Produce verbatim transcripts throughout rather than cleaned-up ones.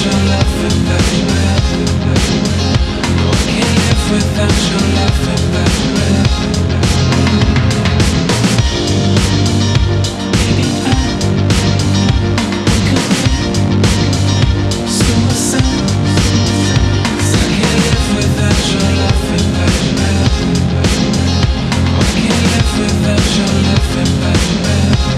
your loving, baby. No, I can't live without your loving, baby. Maybe I could be suicide, 'cause I can't live without your loving, baby. No, I can't live without your loving, baby.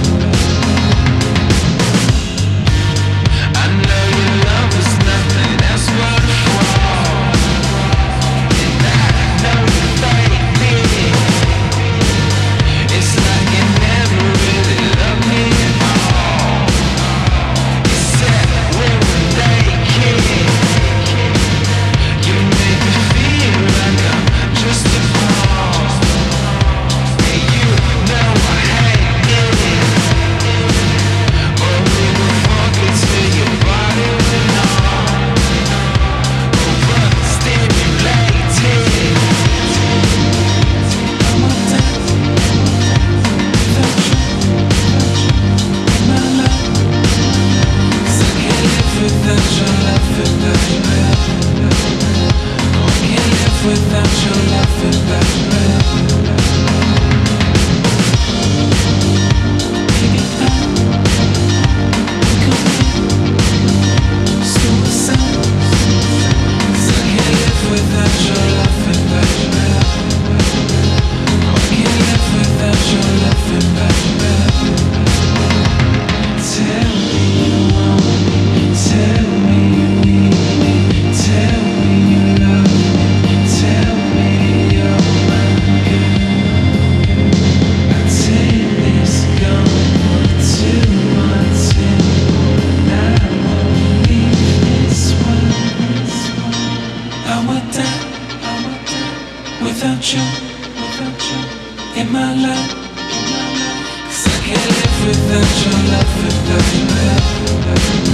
I know your love is nothing else but a fraud, and I know you faked it. It's like you never really loved me at all. You said we were naked. You make me feel like I'm just a pawn, and you know I hate it. Oh, we were fucking till your body went numb, overstimulated. I'm a death without you in my life, 'cause I can't live without your loving, baby. No, I can't live without your loving, baby. Maybe I could be suicide, 'cause I can't live without your loving, baby. No, I can't live without your loving, baby. Tell me you want me, tell me you need me, tell me you love me, tell me you're my girl. I take this gun to my temple, and I won't leave this one. I would die, I would die without you, without you in my life, 'cause I can't live without your loving, baby.